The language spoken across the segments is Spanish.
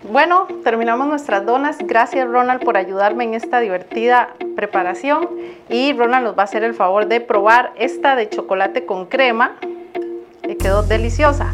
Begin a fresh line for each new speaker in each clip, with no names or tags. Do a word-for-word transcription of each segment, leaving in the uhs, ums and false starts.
Bueno, terminamos nuestras donas. Gracias, Ronald, por ayudarme en esta divertida preparación. Y Ronald nos va a hacer el favor de probar esta de chocolate con crema, que quedó deliciosa.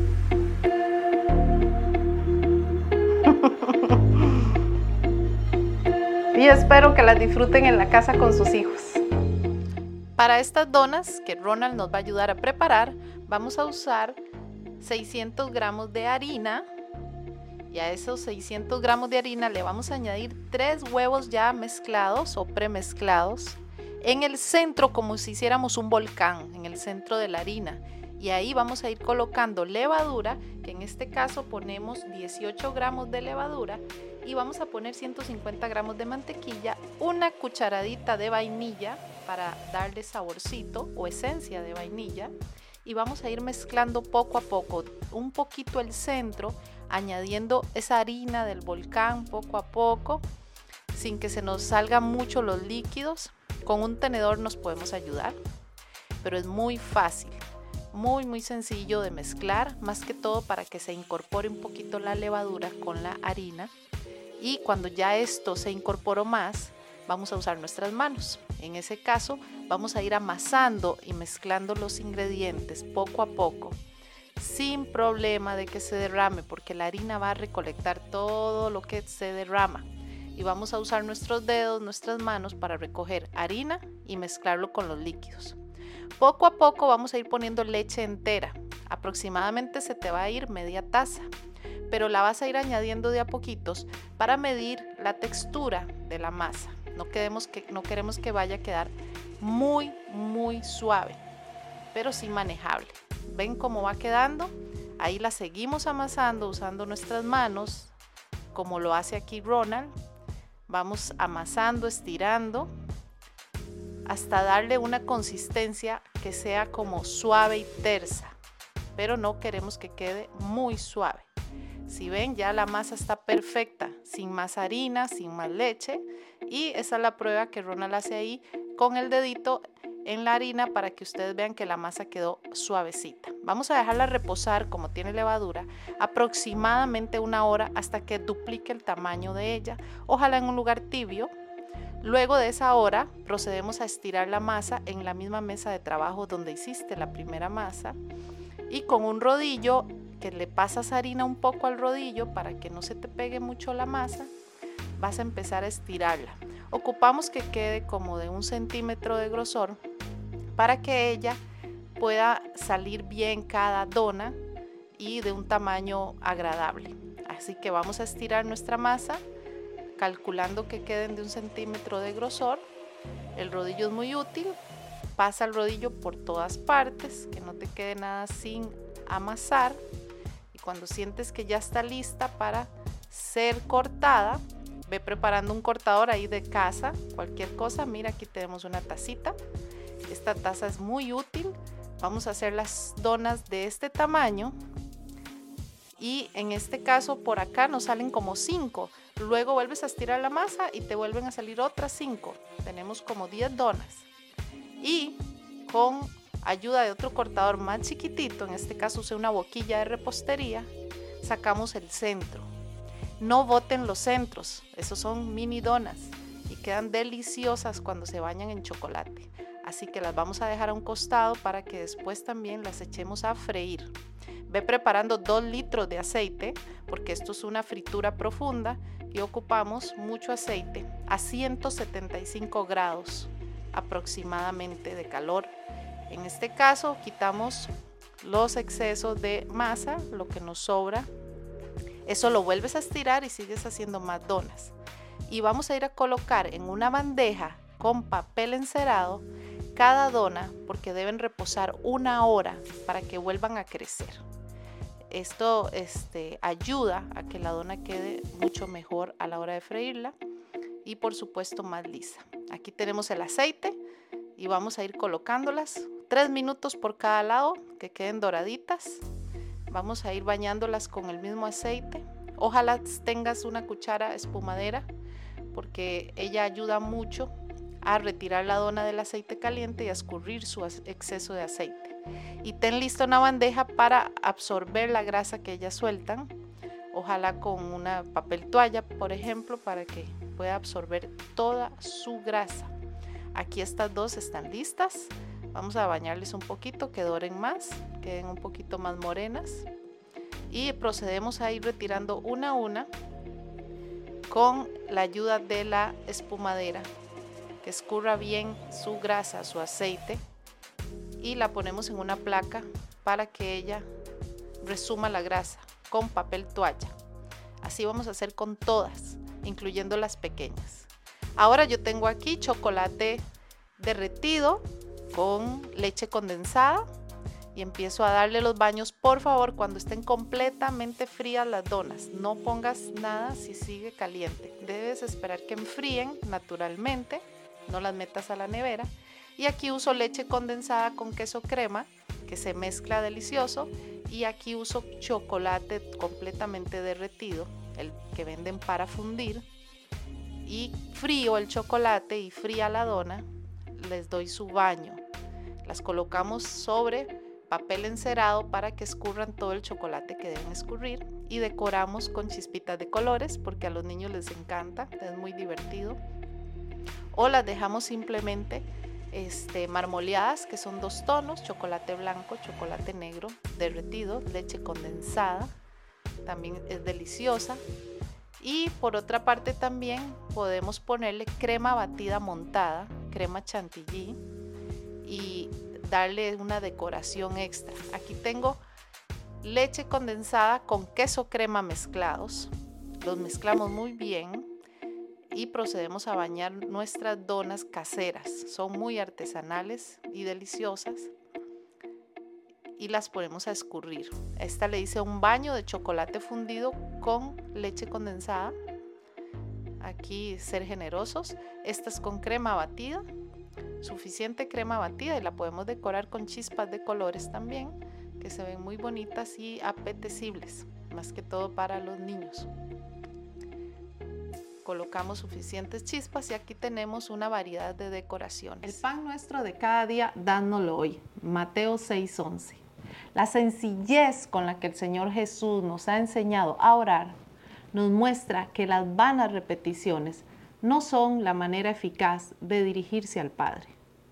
Y espero que las disfruten en la casa con sus hijos. Para estas donas que Ronald nos va a ayudar a preparar, vamos a usar seiscientos gramos de harina. Y a esos seiscientos gramos de harina le vamos a añadir tres huevos ya mezclados o premezclados en el centro, como si hiciéramos un volcán, en el centro de la harina. Y ahí vamos a ir colocando levadura, que en este caso ponemos dieciocho gramos de levadura, y vamos a poner ciento cincuenta gramos de mantequilla, una cucharadita de vainilla para darle saborcito o esencia de vainilla, y vamos a ir mezclando poco a poco, un poquito el centro, añadiendo esa harina del volcán poco a poco, sin que se nos salgan mucho los líquidos. Con un tenedor nos podemos ayudar, pero es muy fácil, muy muy sencillo de mezclar, más que todo para que se incorpore un poquito la levadura con la harina. Y cuando ya esto se incorporó más, vamos a usar nuestras manos. En ese caso vamos a ir amasando y mezclando los ingredientes poco a poco, sin problema de que se derrame, porque la harina va a recolectar todo lo que se derrama. Y vamos a usar nuestros dedos, nuestras manos para recoger harina y mezclarlo con los líquidos. Poco a poco vamos a ir poniendo leche entera. Aproximadamente se te va a ir media taza, pero la vas a ir añadiendo de a poquitos para medir la textura de la masa. No queremos que, no queremos que vaya a quedar muy, muy suave, pero sí manejable. ¿Ven cómo va quedando? Ahí la seguimos amasando usando nuestras manos, como lo hace aquí Ronald. Vamos amasando, estirando, hasta darle una consistencia que sea como suave y tersa, pero no queremos que quede muy suave. Si ven, ya la masa está perfecta, sin más harina, sin más leche, y esa es la prueba que Ronald hace ahí con el dedito en la harina para que ustedes vean que la masa quedó suavecita. Vamos a dejarla reposar, como tiene levadura, aproximadamente una hora hasta que duplique el tamaño de ella, ojalá en un lugar tibio. Luego de esa hora procedemos a estirar la masa en la misma mesa de trabajo donde hiciste la primera masa, y con un rodillo que le pasas harina un poco al rodillo para que no se te pegue mucho la masa, vas a empezar a estirarla. Ocupamos que quede como de un centímetro de grosor para que ella pueda salir bien cada dona y de un tamaño agradable. Así que vamos a estirar nuestra masa calculando que queden de un centímetro de grosor. El rodillo es muy útil, pasa el rodillo por todas partes, que no te quede nada sin amasar, y cuando sientes que ya está lista para ser cortada, ve preparando un cortador ahí de casa, cualquier cosa. Mira, aquí tenemos una tacita, esta taza es muy útil. Vamos a hacer las donas de este tamaño, y en este caso por acá nos salen como cinco. Luego vuelves a estirar la masa y te vuelven a salir otras cinco. Tenemos como diez donas, y con ayuda de otro cortador más chiquitito, en este caso usé una boquilla de repostería, sacamos el centro. No boten los centros, esos son mini donas y quedan deliciosas cuando se bañan en chocolate. Así que las vamos a dejar a un costado para que después también las echemos a freír. Ve preparando dos litros de aceite, porque esto es una fritura profunda y ocupamos mucho aceite a ciento setenta y cinco grados aproximadamente de calor. En este caso quitamos los excesos de masa, lo que nos sobra. Eso lo vuelves a estirar y sigues haciendo más donas. Y vamos a ir a colocar en una bandeja con papel encerado cada dona, porque deben reposar una hora para que vuelvan a crecer. Esto este, ayuda a que la dona quede mucho mejor a la hora de freírla y por supuesto más lisa. Aquí tenemos el aceite y vamos a ir colocándolas tres minutos por cada lado, que queden doraditas. Vamos a ir bañándolas con el mismo aceite. Ojalá tengas una cuchara espumadera, porque ella ayuda mucho a retirar la dona del aceite caliente y a escurrir su exceso de aceite. Y ten lista una bandeja para absorber la grasa que ellas sueltan. ojalá con una papel toalla, por ejemplo, para que pueda absorber toda su grasa. Aquí estas dos están listas. Vamos a bañarles un poquito, que doren más, queden un poquito más morenas. Y procedemos a ir retirando una a una con la ayuda de la espumadera, que escurra bien su grasa, su aceite, y la ponemos en una placa para que ella resuma la grasa con papel toalla. Así vamos a hacer con todas, incluyendo las pequeñas. Ahora yo tengo aquí chocolate derretido con leche condensada y empiezo a darle los baños. Por favor, cuando estén completamente frías las donas, no pongas nada si sigue caliente. Debes esperar que enfríen naturalmente, no las metas a la nevera. Y aquí uso leche condensada con queso crema, que se mezcla delicioso. Y aquí uso chocolate completamente derretido, el que venden para fundir. Y frío el chocolate y fría la dona, les doy su baño. Las colocamos sobre papel encerado para que escurran todo el chocolate que deben escurrir, y decoramos con chispitas de colores porque a los niños les encanta, es muy divertido. O las dejamos simplemente este, marmoleadas, que son dos tonos, chocolate blanco, chocolate negro derretido, leche condensada, también es deliciosa. Y por otra parte también podemos ponerle crema batida montada, crema chantilly, y darle una decoración extra. Aquí tengo leche condensada con queso crema mezclados. Los mezclamos muy bien y procedemos a bañar nuestras donas caseras. Son muy artesanales y deliciosas. Y las ponemos a escurrir. A esta le hice un baño de chocolate fundido con leche condensada. Aquí ser generosos. Esta es con crema batida. Suficiente crema batida, y la podemos decorar con chispas de colores también, que se ven muy bonitas y apetecibles, más que todo para los niños. Colocamos suficientes chispas y aquí tenemos una variedad de decoraciones. El pan nuestro de cada día, dánoslo hoy. Mateo seis once. La sencillez con la que el Señor Jesús nos ha enseñado a orar nos muestra que las vanas repeticiones no son la manera eficaz de dirigirse al Padre.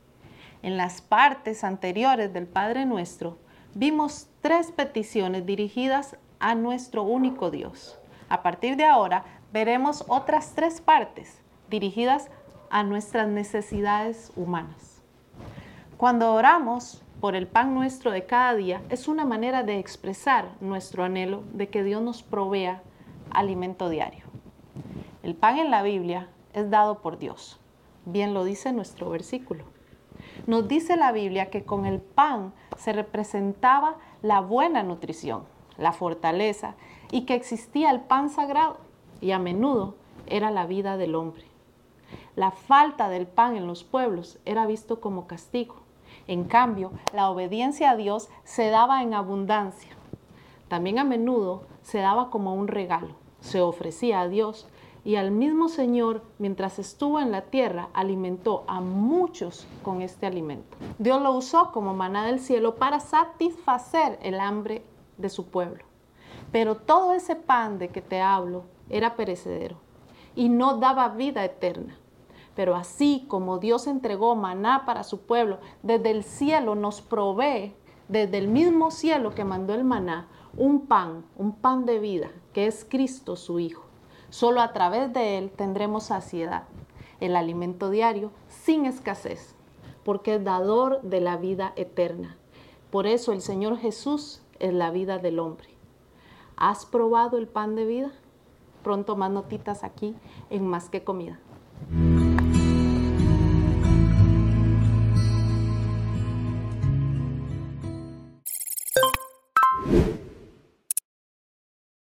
En las partes anteriores del Padre Nuestro vimos tres peticiones dirigidas a nuestro único Dios. A partir de ahora veremos otras tres partes dirigidas a nuestras necesidades humanas. Cuando oramos por el pan nuestro de cada día, es una manera de expresar nuestro anhelo de que Dios nos provea alimento diario. El pan en la Biblia es dado por Dios. Bien lo dice nuestro versículo. Nos dice la Biblia que con el pan se representaba la buena nutrición, la fortaleza, y que existía el pan sagrado, y a menudo era la vida del hombre. La falta del pan en los pueblos era visto como castigo. En cambio, la obediencia a Dios se daba en abundancia. También a menudo se daba como un regalo. Se ofrecía a Dios, y al mismo Señor, mientras estuvo en la tierra, alimentó a muchos con este alimento. Dios lo usó como maná del cielo para satisfacer el hambre de su pueblo. Pero todo ese pan de que te hablo era perecedero y no daba vida eterna. Pero así como Dios entregó maná para su pueblo, desde el cielo nos provee, desde el mismo cielo que mandó el maná, un pan, un pan de vida, que es Cristo su Hijo. Solo a través de Él tendremos saciedad, el alimento diario sin escasez, porque es dador de la vida eterna. Por eso el Señor Jesús es la vida del hombre. ¿Has probado el pan de vida? Pronto más notitas aquí en Más que Comida.